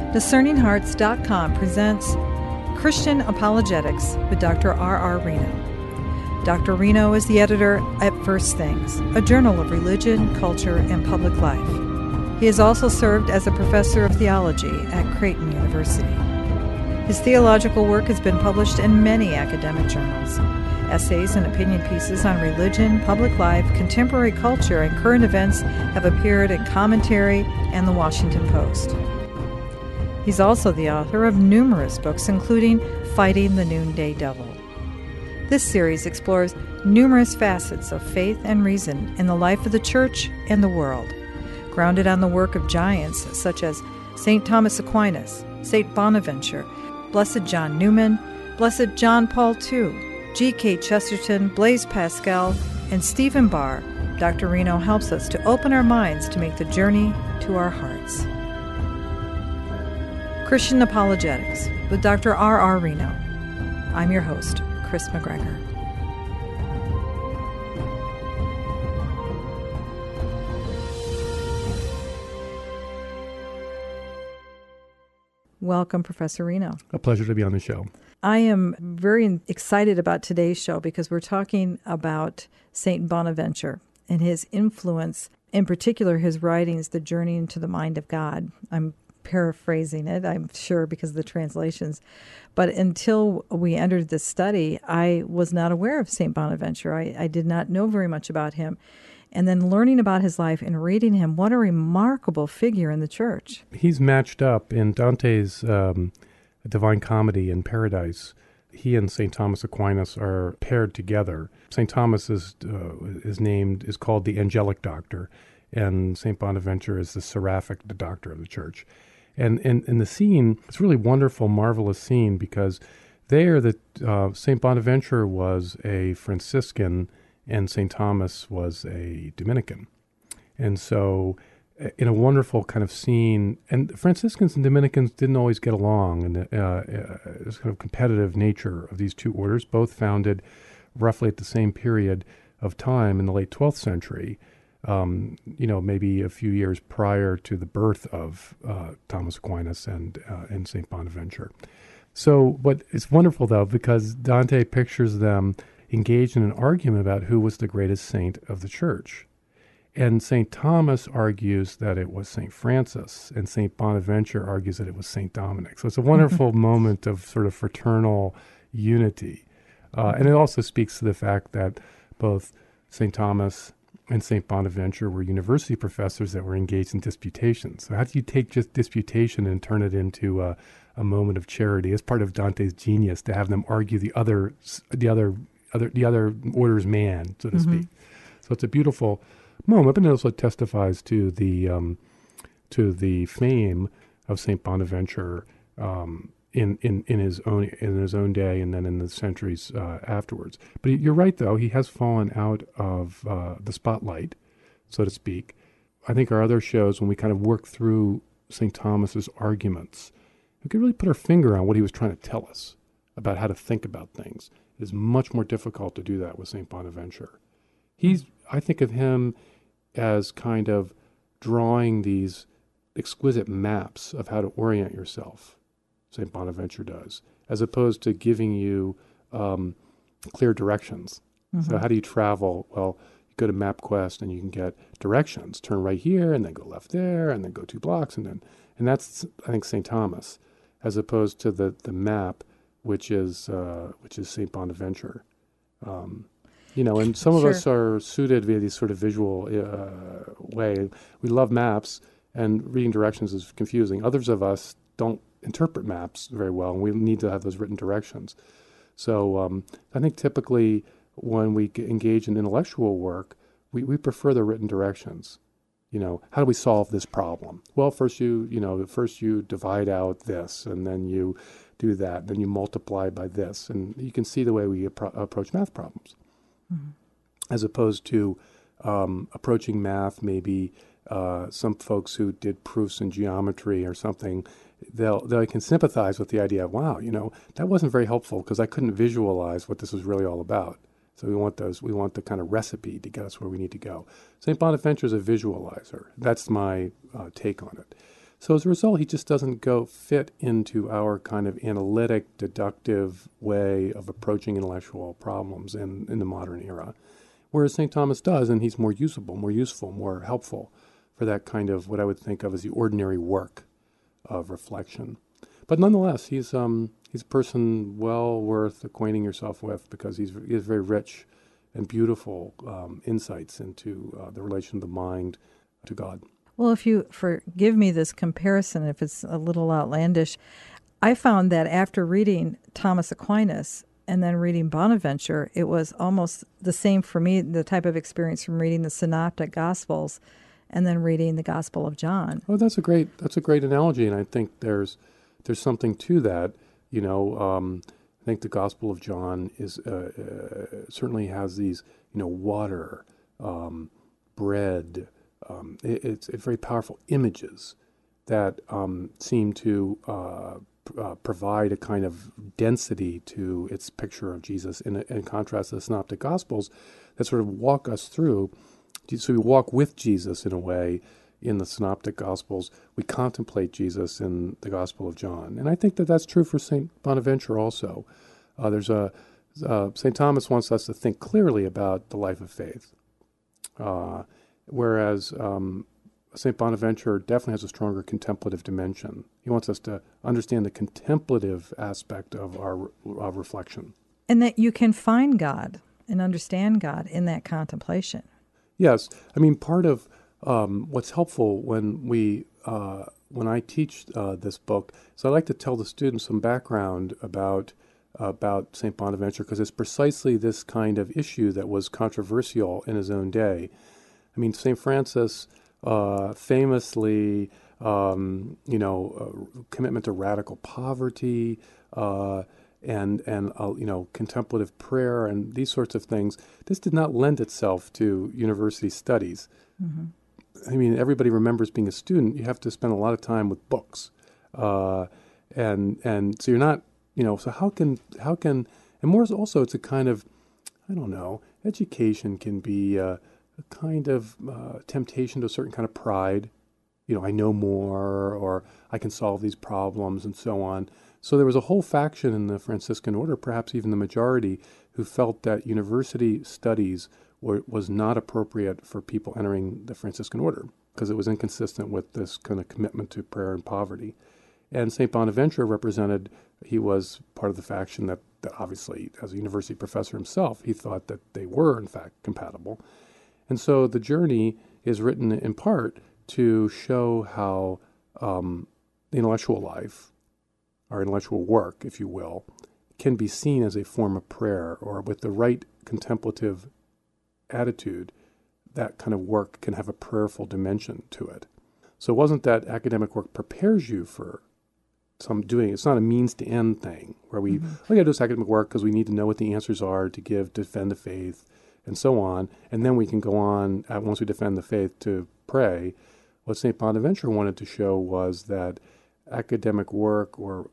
DiscerningHearts.com presents Christian Apologetics with Dr. R.R. Reno. Dr. Reno is the editor at First Things, a journal of religion, culture, and public life. He has also served as a professor of theology at Creighton University. His theological work has been published in many academic journals. Essays and opinion pieces on religion, public life, contemporary culture, and current events have appeared in Commentary and The Washington Post. He's also the author of numerous books, including Fighting the Noonday Devil. This series explores numerous facets of faith and reason in the life of the church and the world, grounded on the work of giants such as St. Thomas Aquinas, St. Bonaventure, Blessed John Newman, Blessed John Paul II, G.K. Chesterton, Blaise Pascal, and Stephen Barr. Dr. Reno helps us to open our minds to make the journey to our hearts. Christian Apologetics with Dr. R.R. Reno. I'm your host, Chris McGregor. Welcome, Professor Reno. A pleasure to be on the show. I am very excited about today's show because we're talking about St. Bonaventure and his influence, in particular his writings, The Journey into the Mind of God. I'm paraphrasing it, I'm sure, because of the translations. But until we entered this study, I was not aware of St. Bonaventure. I did not know very much about him. And then learning about his life and reading him, what a remarkable figure in the church. He's matched up in Dante's Divine Comedy in Paradise. He and St. Thomas Aquinas are paired together. St. Thomas is called the angelic doctor, and St. Bonaventure is the seraphic, the doctor of the church. And in the scene, it's a really wonderful, marvelous scene because St. Bonaventure was a Franciscan and St. Thomas was a Dominican. And so in a wonderful kind of scene, and Franciscans and Dominicans didn't always get along, and this kind of competitive nature of these two orders, both founded roughly at the same period of time in the late 12th century, maybe a few years prior to the birth of Thomas Aquinas and St. Bonaventure. So, but it's wonderful, though, because Dante pictures them engaged in an argument about who was the greatest saint of the church. And St. Thomas argues that it was St. Francis, and St. Bonaventure argues that it was St. Dominic. So it's a wonderful moment of sort of fraternal unity. And it also speaks to the fact that both St. Thomas and St. Bonaventure were university professors that were engaged in disputations. So how do you take just disputation and turn it into a moment of charity? It's part of Dante's genius to have them argue the other order's man, so to speak. So it's a beautiful moment, but it also testifies to the fame of St. Bonaventure in his own day, and then in the centuries afterwards. But you're right, though, he has fallen out of the spotlight, so to speak. I think our other shows, when we kind of work through St. Thomas's arguments, we could really put our finger on what he was trying to tell us about how to think about things. It is much more difficult to do that with St. Bonaventure. I think of him as kind of drawing these exquisite maps of how to orient yourself, St. Bonaventure does, as opposed to giving you clear directions. So how do you travel? Well, you go to MapQuest and you can get directions. Turn right here and then go left there and then go 2 blocks. And that's, I think, St. Thomas, as opposed to the map, which is St. Bonaventure. And some of us are suited via these sort of visual way. We love maps, and reading directions is confusing. Others of us don't interpret maps very well, and we need to have those written directions. So I think typically when we engage in intellectual work, we prefer the written directions. How do we solve this problem? Well, first you divide out this, and then you do that, then you multiply by this, and you can see the way we approach math problems, as opposed to approaching math. Maybe some folks who did proofs in geometry or something, they can sympathize with the idea of, wow, that wasn't very helpful because I couldn't visualize what this was really all about. So we want the kind of recipe to get us where we need to go. St. Bonaventure is a visualizer. That's my take on it. So as a result, he just doesn't fit into our kind of analytic, deductive way of approaching intellectual problems in the modern era. Whereas St. Thomas does, and he's more usable, more useful, more helpful for that kind of what I would think of as the ordinary work of reflection. But nonetheless, he's a person well worth acquainting yourself with because he has very rich and beautiful insights into the relation of the mind to God. Well, if you forgive me this comparison, if it's a little outlandish, I found that after reading Thomas Aquinas and then reading Bonaventure, it was almost the same for me, the type of experience from reading the Synoptic Gospels and then reading the Gospel of John. Oh, that's a great analogy, and I think there's something to that. I think the Gospel of John is certainly has these, water, bread. It's very powerful images that seem to provide a kind of density to its picture of Jesus in contrast to the Synoptic Gospels that sort of walk us through. So we walk with Jesus in a way in the Synoptic Gospels. We contemplate Jesus in the Gospel of John. And I think that that's true for St. Bonaventure also. St. Thomas wants us to think clearly about the life of faith, whereas St. Bonaventure definitely has a stronger contemplative dimension. He wants us to understand the contemplative aspect of our reflection. And that you can find God and understand God in that contemplation. Yes. I mean, part of what's helpful when I teach this book is I like to tell the students some background about St. Bonaventure, because it's precisely this kind of issue that was controversial in his own day. I mean, St. Francis famously, commitment to radical poverty and contemplative prayer and these sorts of things. This did not lend itself to university studies. Mm-hmm. I mean, everybody remembers being a student. You have to spend a lot of time with books, and so you're not, So how can and more also it's a kind of, I don't know, education can be a kind of temptation to a certain kind of pride. I know more, or I can solve these problems, and so on. So there was a whole faction in the Franciscan order, perhaps even the majority, who felt that university studies was not appropriate for people entering the Franciscan order because it was inconsistent with this kind of commitment to prayer and poverty. And St. Bonaventure he was part of the faction that obviously, as a university professor himself, he thought that they were, in fact, compatible. And so the journey is written in part to show how the intellectual life, our intellectual work, if you will, can be seen as a form of prayer, or with the right contemplative attitude, that kind of work can have a prayerful dimension to it. So it wasn't that academic work prepares you for it's not a means to end thing where we got to do this academic work because we need to know what the answers are to defend the faith and so on. And then we can go on, once we defend the faith, to pray. What St. Bonaventure wanted to show was that academic work, or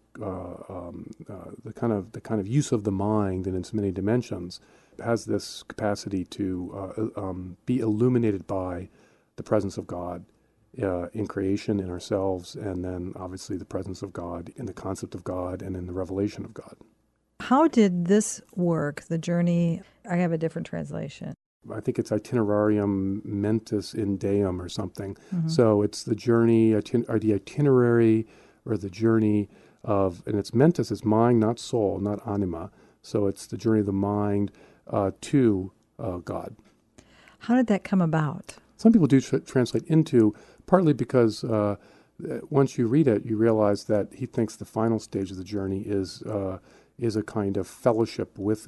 the kind of use of the mind in its many dimensions, has this capacity to be illuminated by the presence of God in creation, in ourselves, and then obviously the presence of God in the concept of God and in the revelation of God. How did this work, the journey? I have a different translation. I think it's Itinerarium Mentis in Deum or something. Mm-hmm. So it's the journey, or the itinerary, or the journey of, and it's mentis, it's mind, not soul, not anima. So it's the journey of the mind to God. How did that come about? Some people do translate into, partly because once you read it, you realize that he thinks the final stage of the journey is a kind of fellowship with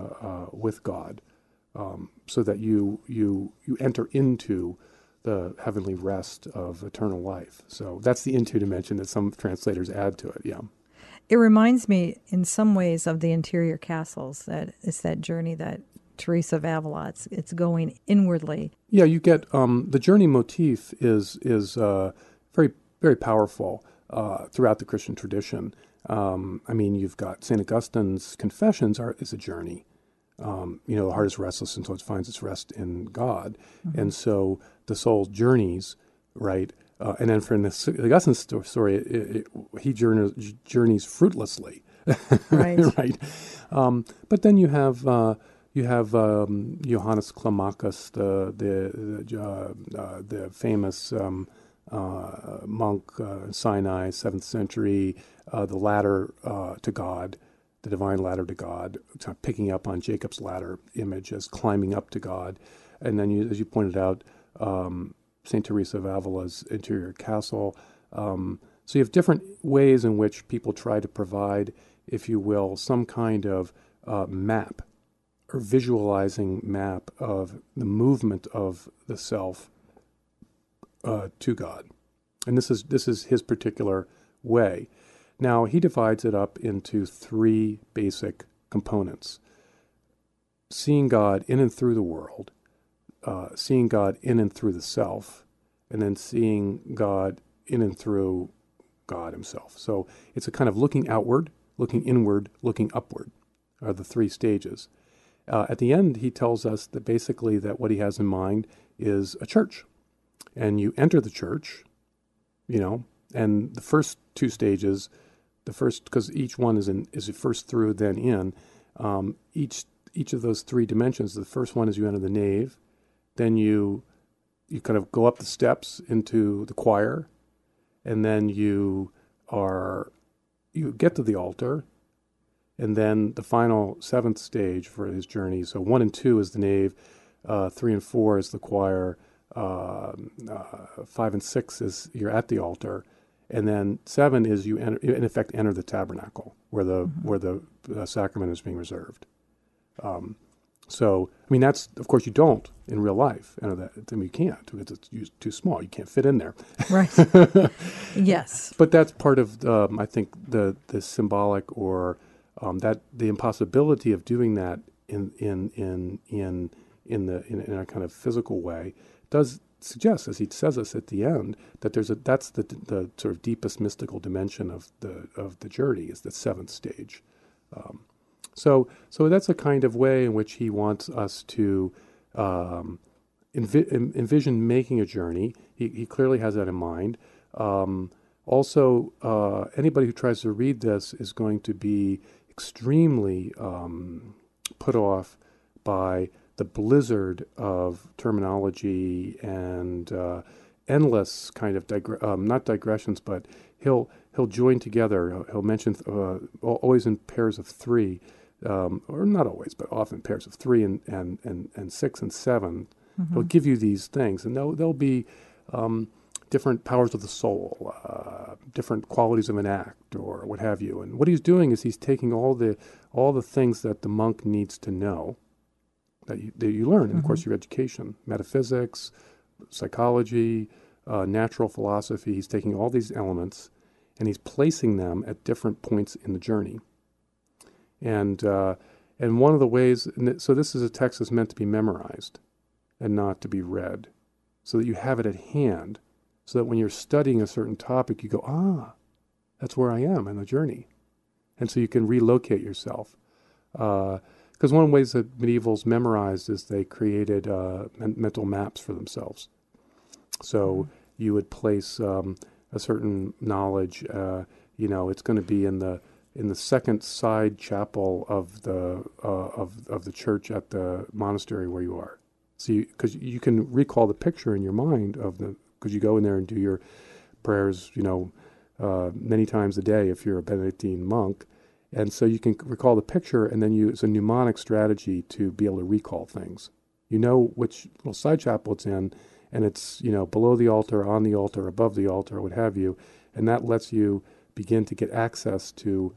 God, so that you enter into the heavenly rest of eternal life. So that's the into dimension that some translators add to it. Yeah. It reminds me in some ways of the interior castles, that it's that journey that Teresa of Avila, it's going inwardly. Yeah, you get the journey motif is very, very powerful throughout the Christian tradition. I mean, you've got St. Augustine's Confessions is a journey. The heart is restless until it finds its rest in God. Mm-hmm. And so the soul journeys, right, And then for the Augustine story, he journeys fruitlessly, Right. right? But then you have Johannes Climacus, the famous monk Sinai, 7th century, the ladder to God, the divine ladder to God, kind of picking up on Jacob's ladder image as climbing up to God, and then as you pointed out, Saint Teresa of Avila's interior castle. So you have different ways in which people try to provide, if you will, some kind of map or visualizing map of the movement of the self to God. And this is his particular way. Now, he divides it up into 3 basic components: seeing God in and through the world, seeing God in and through the self, and then seeing God in and through God himself. So it's a kind of looking outward, looking inward, looking upward are the 3 stages. At the end, he tells us that basically that what he has in mind is a church. And you enter the church, and the first 2 stages, because each one is first through, then in, each of those 3 dimensions, the first one is you enter the nave, then you kind of go up the steps into the choir, and then you get to the altar, and then the final 7th stage for his journey. So 1 and 2 is the nave, 3 and 4 is the choir, 5 and 6 is you're at the altar, and then 7 is you in effect enter the tabernacle where the sacrament is being reserved. So I mean that's, of course, you don't in real life enter that. I mean you can't because it's too small. You can't fit in there. Right. Yes. But that's part of I think the symbolic or that the impossibility of doing that in a kind of physical way does suggest, as he says us at the end, that that's the sort of deepest mystical dimension of the journey, is the 7th stage. So that's a kind of way in which he wants us to envision making a journey. He clearly has that in mind. Also, anybody who tries to read this is going to be extremely put off by the blizzard of terminology and endless kind of not digressions, but he'll join together. He'll mention always in pairs of 3, or not always, but often pairs of 3 and 6 and 7. Mm-hmm. He'll give you these things, and they'll be different powers of the soul, different qualities of an act, or what have you. And what he's doing is he's taking all the things that the monk needs to know, that you learn in the course of your education, metaphysics, psychology, natural philosophy. He's taking all these elements and he's placing them at different points in the journey. And one of the ways, so this is a text that's meant to be memorized and not to be read, so that you have it at hand, so that when you're studying a certain topic, you go, that's where I am in the journey. And so you can relocate yourself. Because one of the ways that medievals memorized is they created mental maps for themselves. So you would place a certain knowledge. It's going to be in the second side chapel of the church at the monastery where you are. So because you can recall the picture in your mind because you go in there and do your prayers, many times a day if you're a Benedictine monk. And so you can recall the picture and then use a mnemonic strategy to be able to recall things. You know which little side chapel it's in, and it's, below the altar, on the altar, above the altar, what have you. And that lets you begin to get access to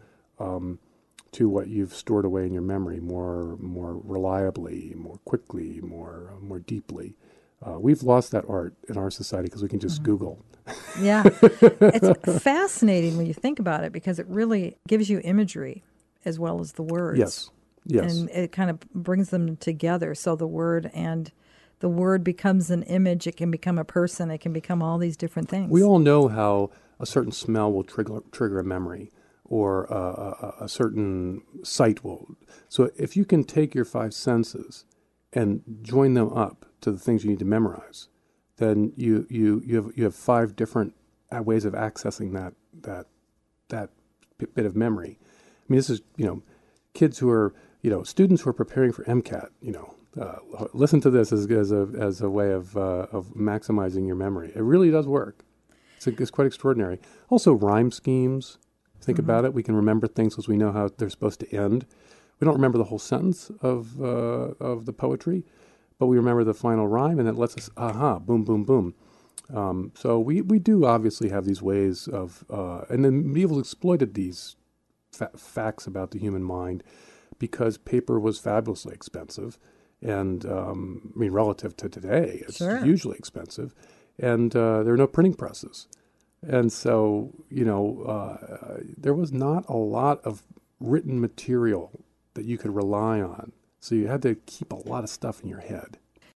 what you've stored away in your memory more reliably, more quickly, more deeply. We've lost that art in our society because we can just Google. Yeah. It's fascinating when you think about it because it really gives you imagery as well as the words. Yes. And it kind of brings them together. So the word becomes an image. It can become a person. It can become all these different things. We all know how a certain smell will trigger a memory, or a certain sight will. So if you can take your 5 senses and join them up to the things you need to memorize, then you have 5 different ways of accessing that bit of memory. I mean, this is, kids who are, students who are preparing for MCAT, listen to this as a way of maximizing your memory. It really does work. It's quite extraordinary. Also, rhyme schemes. Think about it. We can remember things because we know how they're supposed to end. We don't remember the whole sentence of the poetry, but we remember the final rhyme, and it lets us, boom, boom, boom. So we do obviously have these ways of, and then medieval exploited these facts about the human mind because paper was fabulously expensive, and relative to today, it's hugely expensive, and there are no printing presses, and so there was not a lot of written material that you could rely on. So you had to keep a lot of stuff in your head.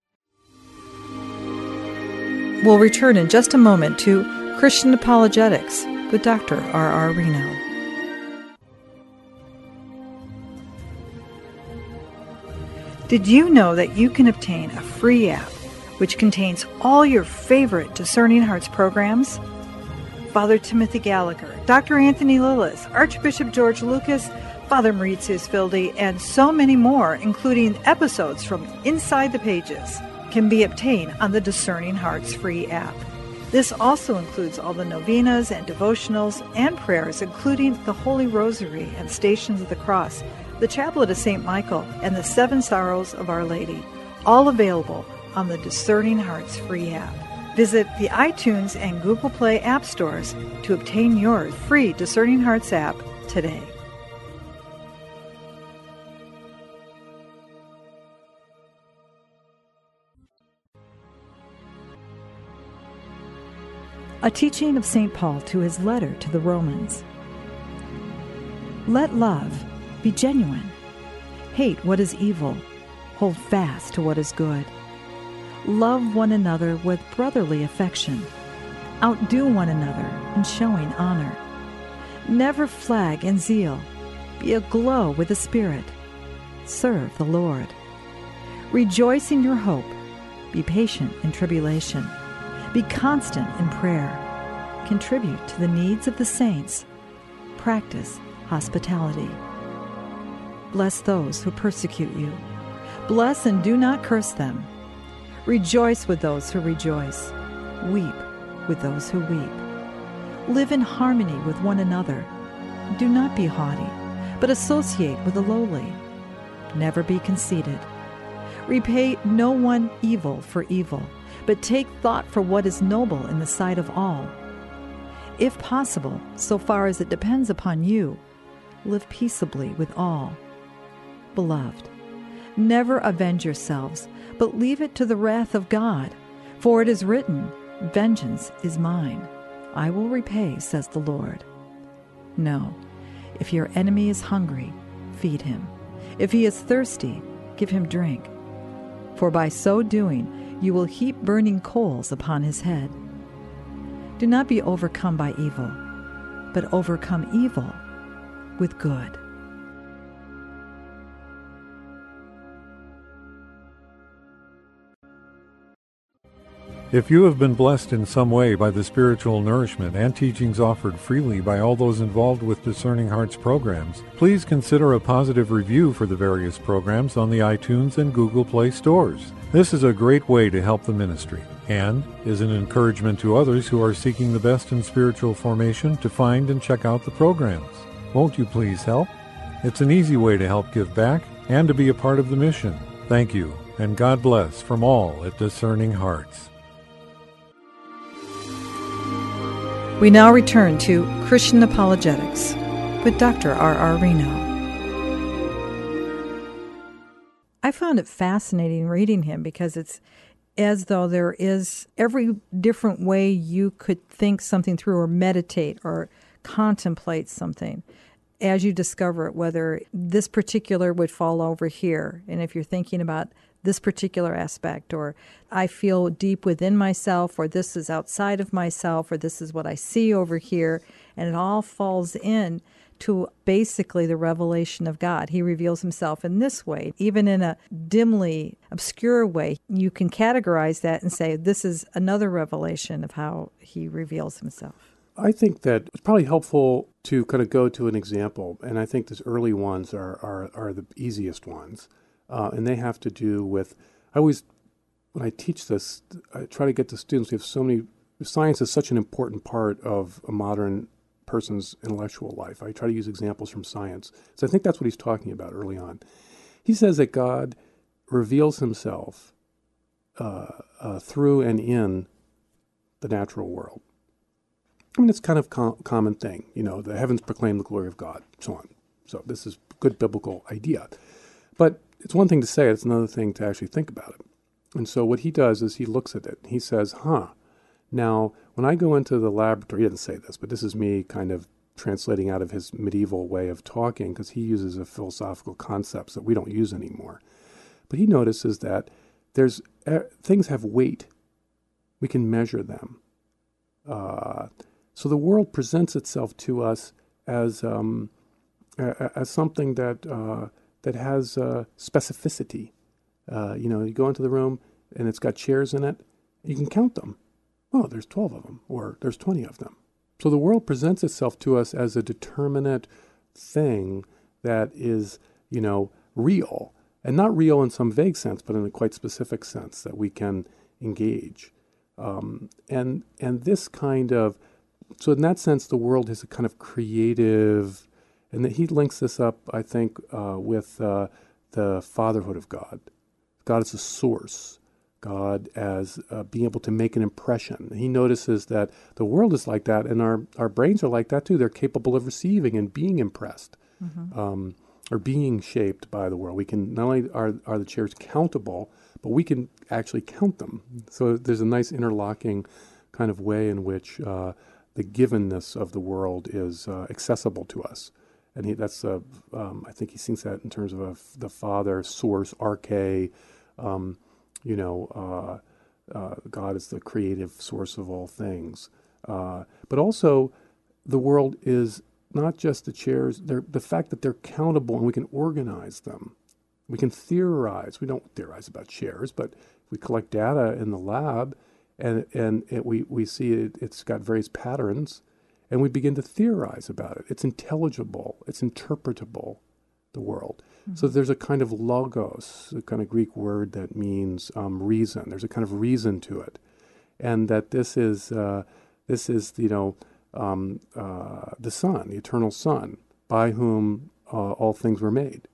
We'll return in just a moment to Christian Apologetics with Dr. R.R. Reno. Did you know that you can obtain a free app which contains all your favorite Discerning Hearts programs? Father Timothy Gallagher, Dr. Anthony Lillis, Archbishop George Lucas, Father Mauritius Fildi, and so many more, including episodes from Inside the Pages, can be obtained on the Discerning Hearts free app. This also includes all the novenas and devotionals and prayers, including the Holy Rosary and Stations of the Cross, the Chaplet of St. Michael, and the 7 Sorrows of Our Lady, all available on the Discerning Hearts free app. Visit the iTunes and Google Play app stores to obtain your free Discerning Hearts app today. A teaching of St. Paul to his letter to the Romans. Let love be genuine. Hate what is evil. Hold fast to what is good. Love one another with brotherly affection. Outdo one another in showing honor. Never flag in zeal. Be aglow with the Spirit. Serve the Lord. Rejoice in your hope. Be patient in tribulation. Be constant in prayer. Contribute to the needs of the saints. Practice hospitality. Bless those who persecute you. Bless and do not curse them. Rejoice with those who rejoice. Weep with those who weep. Live in harmony with one another. Do not be haughty, but associate with the lowly. Never be conceited. Repay no one evil for evil, but take thought for what is noble in the sight of all. If possible, so far as it depends upon you, live peaceably with all. Beloved, never avenge yourselves, but leave it to the wrath of God. For it is written, "Vengeance is mine. I will repay," says the Lord. No, if your enemy is hungry, feed him. If he is thirsty, give him drink. For by so doing, you will heap burning coals upon his head. Do not be overcome by evil, but overcome evil with good. If you have been blessed in some way by the spiritual nourishment and teachings offered freely by all those involved with Discerning Hearts programs, please consider a positive review for the various programs on the iTunes and Google Play stores. This is a great way to help the ministry and is an encouragement to others who are seeking the best in spiritual formation to find and check out the programs. Won't you please help? It's an easy way to help give back and to be a part of the mission. Thank you, and God bless from all at Discerning Hearts. We now return to Christian Apologetics with Dr. R.R. Reno. I found it fascinating reading him because it's as though there is every different way you could think something through or meditate or contemplate something as you discover it, whether this particular would fall over here. And if you're thinking about this particular aspect, or I feel deep within myself, or this is outside of myself, or this is what I see over here, and it all falls in to basically the revelation of God. He reveals himself in this way. Even in a dimly obscure way, you can categorize that and say, this is another revelation of how he reveals himself. I think that it's probably helpful to kind of go to an example, and I think these early ones are the easiest ones, and they have to do with, when I teach this, I try to get the students, we have so many, science is such an important part of a modern person's intellectual life. I try to use examples from science. So I think that's what he's talking about early on. He says that God reveals himself through and in the natural world. I mean, it's kind of common thing. The heavens proclaim the glory of God, so on. So this is a good biblical idea. But it's one thing to say it, it's another thing to actually think about it. And so what he does is he looks at it. He says, now, when I go into the laboratory, he didn't say this, but this is me kind of translating out of his medieval way of talking, because he uses a philosophical concepts that we don't use anymore. But he notices that things have weight. We can measure them. So the world presents itself to us as something that has specificity. You go into the room and it's got chairs in it. You can count them. Oh, there's 12 of them, or there's 20 of them. So the world presents itself to us as a determinate thing that is, real, and not real in some vague sense, but in a quite specific sense that we can engage. And this kind of, so in that sense, the world is a kind of creative, and that he links this up, I think, with the fatherhood of God. God is a source. God as being able to make an impression. He notices that the world is like that, and our brains are like that too. They're capable of receiving and being impressed, or being shaped by the world. We can, not only are the chairs countable, but we can actually count them. So there's a nice interlocking kind of way in which the givenness of the world is accessible to us. And I think he thinks that in terms of the Father, source, arche. God is the creative source of all things. But also, the world is not just the chairs, the fact that they're countable and we can organize them. We can theorize. We don't theorize about chairs, but we collect data in the lab and we see it's got various patterns, and we begin to theorize about it. It's intelligible. It's interpretable, the world. Mm-hmm. So there's a kind of logos, a kind of Greek word that means reason. There's a kind of reason to it, and that this is the Son, the eternal Son, by whom all things were made.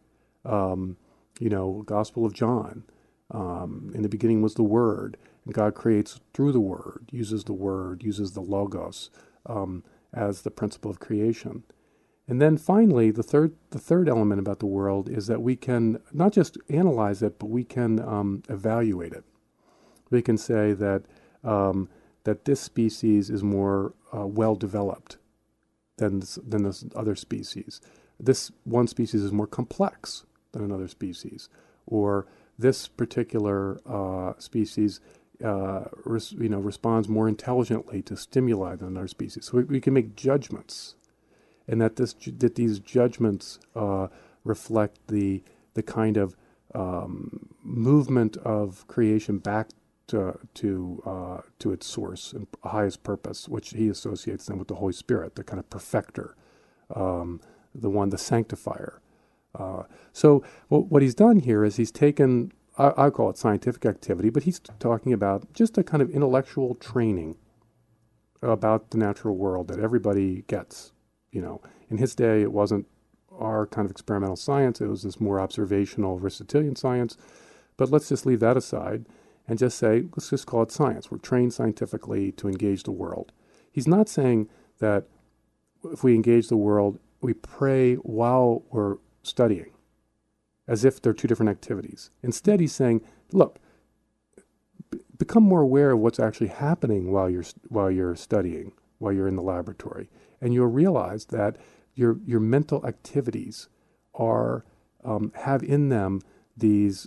Gospel of John. In the beginning was the Word, and God creates through the Word, uses the logos as the principle of creation. And then finally, the third element about the world is that we can not just analyze it, but we can evaluate it. We can say that this species is more well developed than this other species. This one species is more complex than another species, or this particular species responds more intelligently to stimuli than another species. So we can make judgments. And that these judgments reflect the kind of movement of creation back to its source and highest purpose, which he associates then with the Holy Spirit, the kind of perfecter, the sanctifier. So what he's done here is he's taken, I call it scientific activity, but he's talking about just a kind of intellectual training about the natural world that everybody gets. In his day, it wasn't our kind of experimental science. It was this more observational Aristotelian science. But let's just leave that aside and just say, let's just call it science. We're trained scientifically to engage the world. He's not saying that if we engage the world, we pray while we're studying, as if they're two different activities. Instead, he's saying, look, become more aware of what's actually happening while you're studying, while you're in the laboratory. And you'll realize that your mental activities have in them these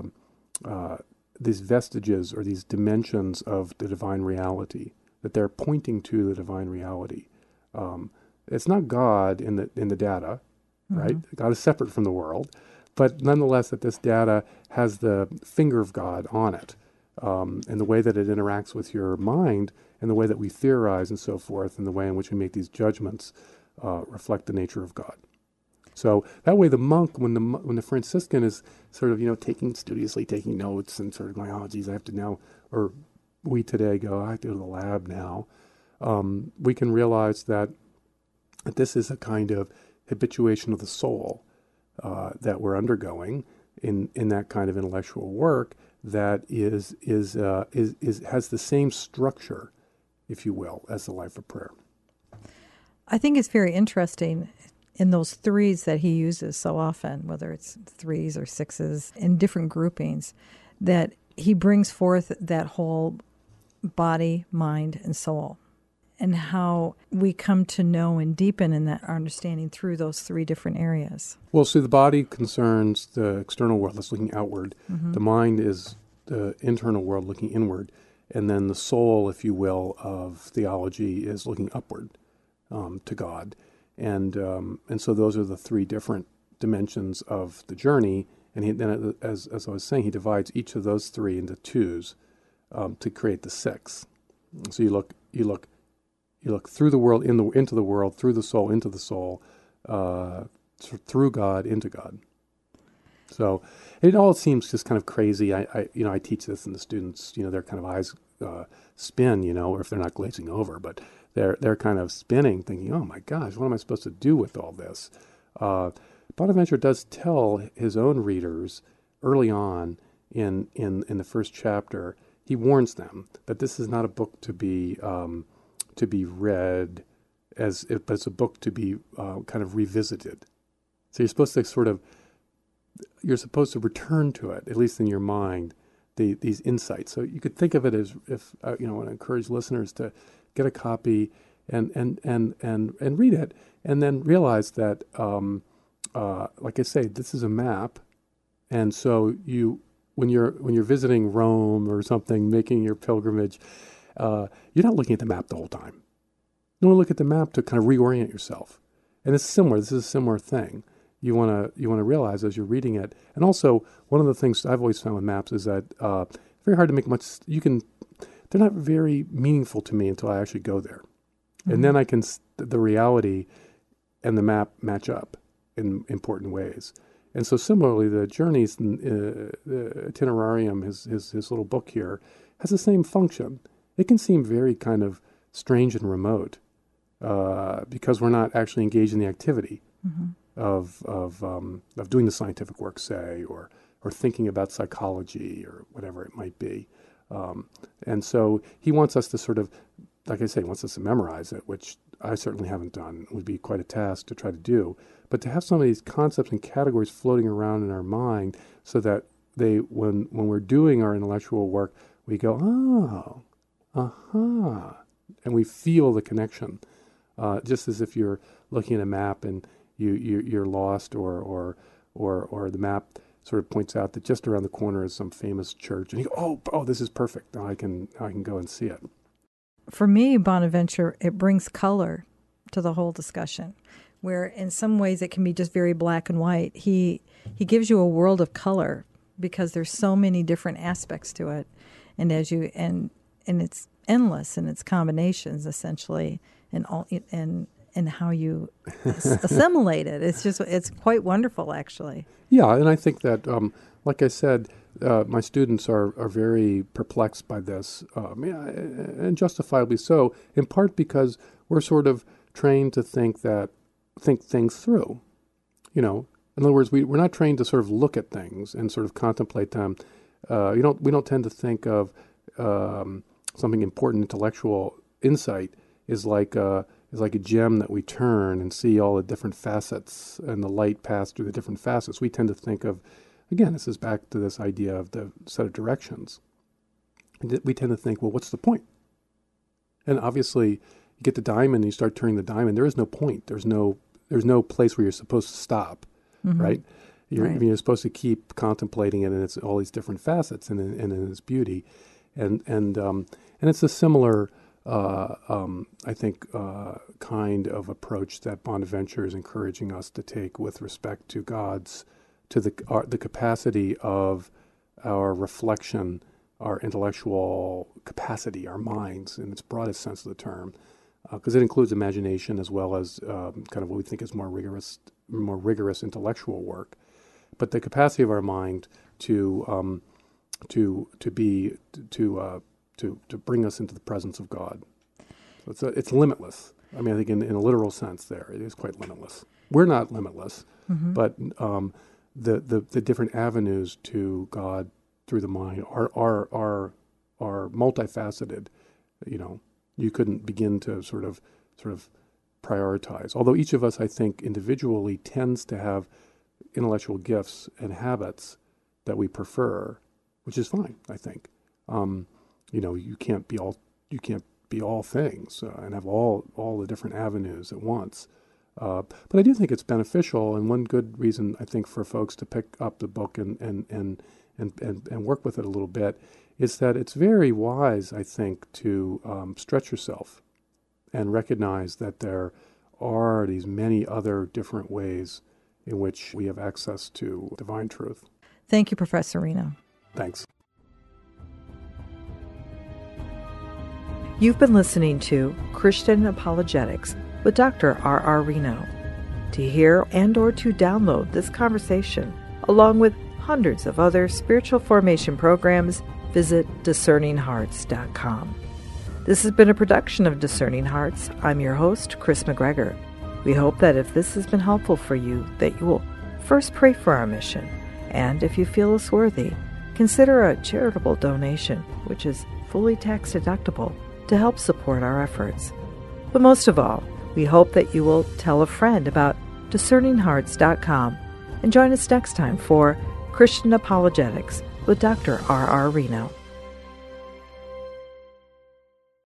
vestiges or these dimensions of the divine reality, that they're pointing to the divine reality. it's not God in the data, right? God is separate from the world, but nonetheless that this data has the finger of God on it, and the way that it interacts with your mind, and the way that we theorize and so forth, and the way in which we make these judgments reflect the nature of God. So that way, the monk, when the Franciscan is sort of studiously taking notes and sort of going, oh geez, I have to now, or we today go, I have to go to the lab now. We can realize that this is a kind of habituation of the soul that we're undergoing in that kind of intellectual work that is has the same structure, if you will, as the life of prayer. I think it's very interesting in those threes that he uses so often, whether it's threes or sixes in different groupings, that he brings forth that whole body, mind, and soul, and how we come to know and deepen in that understanding through those three different areas. Well, see, the body concerns the external world that's looking outward. The mind is the internal world looking inward. And then the soul, if you will, of theology is looking upward to God. And so those are the three different dimensions of the journey. And then, as I was saying, he divides each of those three into twos to create the six. So you look through the world into the world, through the soul into the soul, through God into God. So it all seems just kind of crazy. I teach this, and the students, their kind of eyes spin, or if they're not glazing over, but they're kind of spinning, thinking, oh my gosh, what am I supposed to do with all this? Bonaventure does tell his own readers early on in the first chapter. He warns them that this is not a book to be read but it's a book to be kind of revisited. So you're supposed to return to it, at least in your mind, these insights. So you could think of it as if I want to encourage listeners to get a copy and read it, and then realize that, like I say, this is a map, and so when you're visiting Rome or something, making your pilgrimage, you're not looking at the map the whole time. You want to look at the map to kind of reorient yourself, and it's similar. This is a similar thing. You want to realize as you're reading it, and also one of the things I've always found with maps is that very hard to make much. They're not very meaningful to me until I actually go there, and then the reality and the map match up in important ways. And so similarly, the journeys, the itinerarium, his little book here, has the same function. It can seem very kind of strange and remote because we're not actually engaged in the activity of doing the scientific work, say, or thinking about psychology or whatever it might be. And so he wants us to sort of, like I say, wants us to memorize it, which I certainly haven't done. It would be quite a task to try to do. But to have some of these concepts and categories floating around in our mind so that when we're doing our intellectual work, we go, oh, aha, and we feel the connection, just as if you're looking at a map and you're lost, or the map sort of points out that just around the corner is some famous church, and you go, oh, this is perfect. Now I can go and see it. For me, Bonaventure, it brings color to the whole discussion, where in some ways it can be just very black and white. He gives you a world of color because there's so many different aspects to it, and it's endless in its combinations, essentially, and how you assimilate it. It's quite wonderful, actually. Yeah, and I think that, like I said, my students are very perplexed by this, and justifiably so, in part because we're sort of trained to think things through. In other words, we're not trained to sort of look at things and sort of contemplate them. We don't tend to think of something important intellectual insight is like a gem that we turn and see all the different facets and the light pass through the different facets. We tend to think of, again, this is back to this idea of the set of directions. We tend to think, well, what's the point? And obviously, you get the diamond and you start turning the diamond. There is no point. There's no place where you're supposed to stop, right? You're supposed to keep contemplating it and all these different facets and in its beauty. And it's a similar I think, kind of approach that Bonaventure is encouraging us to take with respect to the capacity of our reflection, our intellectual capacity, our minds, in its broadest sense of the term, because it includes imagination as well as kind of what we think is more rigorous intellectual work. But the capacity of our mind to bring us into the presence of God. So it's limitless. I mean, I think in a literal sense there, it is quite limitless. We're not limitless, but the different avenues to God through the mind are multifaceted. You know, you couldn't begin to sort of prioritize. Although each of us, I think, individually tends to have intellectual gifts and habits that we prefer, which is fine, I think. You know, you can't be all things and have all the different avenues at once. But I do think it's beneficial, and one good reason I think for folks to pick up the book and work with it a little bit is that it's very wise, I think, to stretch yourself and recognize that there are these many other different ways in which we have access to divine truth. Thank you, Professor Reno. Thanks. You've been listening to Christian Apologetics with Dr. R.R. Reno. To hear and or to download this conversation, along with hundreds of other spiritual formation programs, visit discerninghearts.com. This has been a production of Discerning Hearts. I'm your host, Chris McGregor. We hope that if this has been helpful for you, that you will first pray for our mission, and if you feel us worthy, consider a charitable donation, which is fully tax deductible, to help support our efforts. But most of all, we hope that you will tell a friend about discerninghearts.com and join us next time for Christian Apologetics with Dr. R.R. Reno.